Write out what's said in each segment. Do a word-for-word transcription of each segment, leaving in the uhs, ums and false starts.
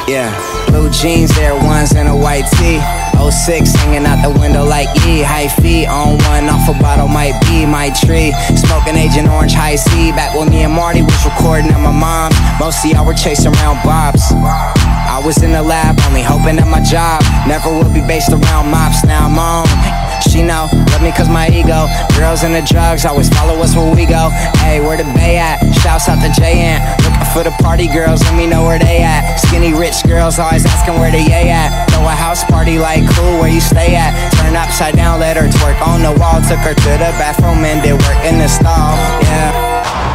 Yeah, blue jeans, Air Ones, and a white tee. oh six hanging out the window like E. High feet on one, off a bottle might be my tree. Smoking Agent Orange High C. Back when me and Marty was recording at my mom's. Most of y'all were chasing around bobs. I was in the lab, only hoping that my job never would be based around mops. Now I'm on. She know, love me cause my ego. Girls and the drugs always follow us where we go. Hey, where the bay at? Shouts out to J-Ant. Looking for the party girls, let me know where they at. Skinny rich girls always asking where the yay at. Throw a house party like cool, where you stay at? Turn upside down, let her twerk on the wall. Took her to the bathroom and did work in the stall. Yeah.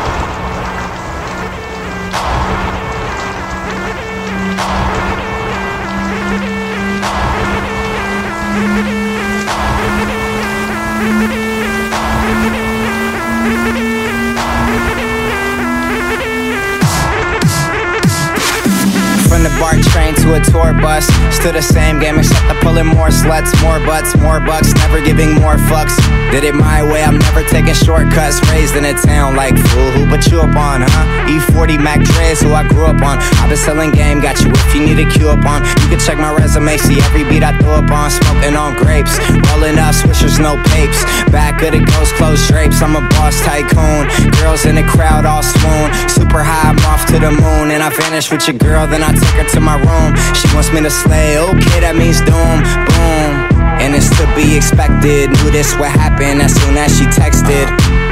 From the BART train to a tour bus, still the same game except I'm pulling more sluts, more butts, more bucks, never giving more fucks. Did it my way, I'm never taking shortcuts. Raised in a town like fool, who put you up on, huh? E forty Mac Dre's who I grew up on. I've been selling game, got you if you need a cue up on. You can check my resume, see every beat I throw up on. Smoking on grapes, rolling up swishers, no papes. Back of the ghost, closed drapes, I'm a boss tycoon. Girls in the crowd all swoon. Super high, I'm off to the moon. And I vanish with your girl, then I take her to my room. She wants me to slay, okay, that means doom, boom. And it's to be expected, knew this would happen as soon as she texted.